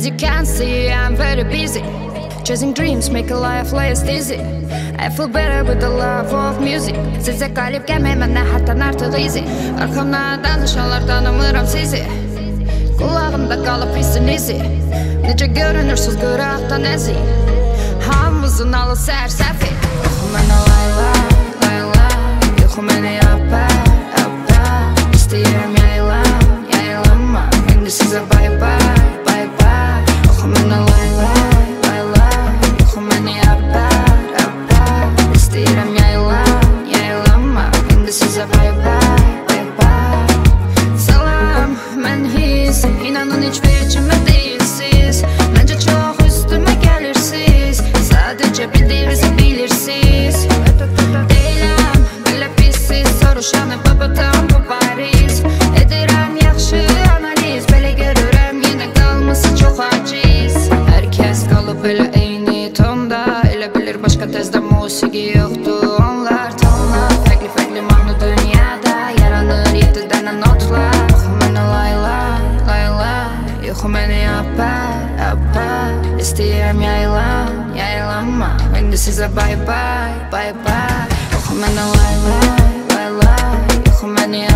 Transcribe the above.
As you can see, I'm very busy, chasing dreams, make a life less dizzy. I feel better with the love of music. Sizə qalib gəlməyəm nə hətdən artıq easy. Arxamdan danışanlar tanımıram sizi. Qulağımda qalıb hissin izi. Necə görünürsüz qıraqdan əzi. Hamımızın alı sərsəfi. Yoxu mənə layla, layla. Yoxu mənə yappa, yappa. İstəyirəm yayılan, yayılanma. İndi sizə bye bye, bye bye. Yoxu mənə layla, layla. Yoxu mənə yappa, yappa. İstəyirəm yayılan, yayılanma. İndi sizə bye bye, bye bye. Salam, mən his. İnanın heç vecimə deyilsiz. Məncə çox üstümə gəlirsiz. Sadəcə bildiyinizi bilirsiniz. Deyiləm, belə pissiz. Soruşanı babadan bu bariz. Edirəm yaxşı analiz. Belə görürəm yenə qalması çox aciz. Hər kəs qalıb elə eyni tonda. Elə bilir başqa təzdə musiqi yoxdur. Onlar tonlar fərqli mahnı dünyada. Yaranır 7 dənə notlar. Yoxu mənə layla, layla. Yoxu mənə yappa, yappa. İstəyirəm yayılan, yayılanma. İndi sizə bye bye, bye bye. Yoxu mənə layla, layla. Yoxu mənə yappa.